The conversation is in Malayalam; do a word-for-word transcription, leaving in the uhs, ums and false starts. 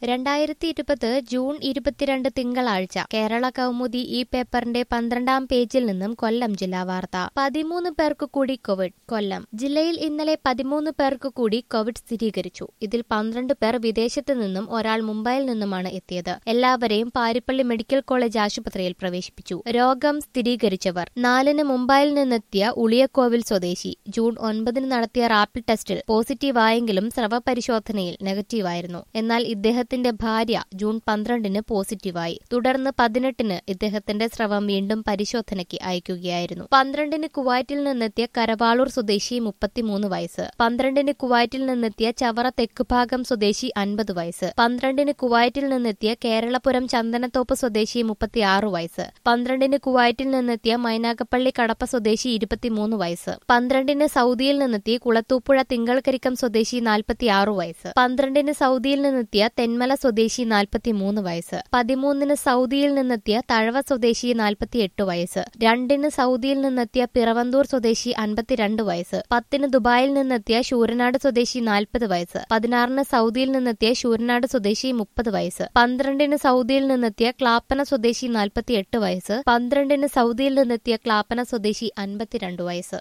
രണ്ടായിരത്തി ഇരുപത് ജൂൺ ഇരുപത്തിരണ്ട് തിങ്കളാഴ്ച കേരള കൗമുദി ഈ പേപ്പറിന്റെ പന്ത്രണ്ടാം പേജിൽ നിന്നും കൊല്ലം ജില്ലാ വാർത്ത. പതിമൂന്ന് പേർക്ക് കൂടി കോവിഡ്. കൊല്ലം ജില്ലയിൽ ഇന്നലെ പതിമൂന്ന് പേർക്ക് കൂടി കോവിഡ് സ്ഥിരീകരിച്ചു. ഇതിൽ പന്ത്രണ്ട് പേർ വിദേശത്ത് നിന്നും ഒരാൾ മുംബൈയിൽ നിന്നുമാണ് എത്തിയത്. എല്ലാവരെയും പാരിപ്പള്ളി മെഡിക്കൽ കോളേജ് ആശുപത്രിയിൽ പ്രവേശിപ്പിച്ചു. രോഗം സ്ഥിരീകരിച്ചവർ: നാലിന് മുംബൈയിൽ നിന്നെത്തിയ ഉളിയക്കോവിൽ സ്വദേശി ജൂൺ ഒൻപതിന് നടത്തിയ റാപ്പിഡ് ടെസ്റ്റിൽ പോസിറ്റീവായെങ്കിലും സ്രവ പരിശോധനയിൽ നെഗറ്റീവായിരുന്നു. എന്നാൽ ഇദ്ദേഹത്തിന്റെ ഭാര്യ ജൂൺ പന്ത്രണ്ടിന് പോസിറ്റീവായി. തുടർന്ന് പതിനെട്ടിന് ഇദ്ദേഹത്തിന്റെ സ്രവം വീണ്ടും പരിശോധനയ്ക്ക് അയക്കുകയായിരുന്നു. പന്ത്രണ്ടിന് കുവൈറ്റിൽ നിന്നെത്തിയ കരവാളൂർ സ്വദേശി മുപ്പത്തിമൂന്ന് വയസ്സ്. പന്ത്രണ്ടിന് കുവൈറ്റിൽ നിന്നെത്തിയ ചവറ തെക്കുഭാഗം സ്വദേശി അൻപത് വയസ്സ്. പന്ത്രണ്ടിന് കുവൈറ്റിൽ നിന്നെത്തിയ കേരളപുരം ചന്ദനത്തോപ്പ് സ്വദേശി മുപ്പത്തിയാറ് വയസ്സ്. പന്ത്രണ്ടിന് കുവൈറ്റിൽ നിന്നെത്തിയ മൈനാഗപ്പള്ളി കടപ്പ സ്വദേശി ഇരുപത്തിമൂന്ന് വയസ്സ്. പന്ത്രണ്ടിന് സൗദിയിൽ നിന്നെത്തിയ കുളത്തൂപ്പുഴ തിങ്കൾക്കരിക്കം സ്വദേശി നാൽപ്പത്തിയാറ് വയസ്സ്. പന്ത്രണ്ടിന് സൗദിയിൽ നിന്നെത്തിയ തെന്മല സ്വദേശി നാൽപ്പത്തിമൂന്ന് വയസ്സ്. പതിമൂന്നിന് സൗദിയിൽ നിന്നെത്തിയ തഴവ സ്വദേശി നാൽപ്പത്തിയെട്ട് വയസ്സ്. രണ്ടിന് സൗദിയിൽ നിന്നെത്തിയ പിറവന്തൂർ സ്വദേശി അൻപത്തിരണ്ട് വയസ്സ്. പത്തിന് ദുബായിൽ നിന്നെത്തിയ ശൂരനാട് സ്വദേശി നാൽപ്പത് വയസ്സ്. പതിനാറിന് സൗദിയിൽ നിന്നെത്തിയ ശൂരനാട് സ്വദേശി മുപ്പത് വയസ്സ്. പന്ത്രണ്ടിന് സൗദിയിൽ നിന്നെത്തിയ ക്ലാപ്പന സ്വദേശി നാൽപ്പത്തിയെട്ട് വയസ്സ്. പന്ത്രണ്ടിന് സൗദിയിൽ നിന്നെത്തിയ ക്ലാപ്പന സ്വദേശി അൻപത്തിരണ്ട് വയസ്സ്.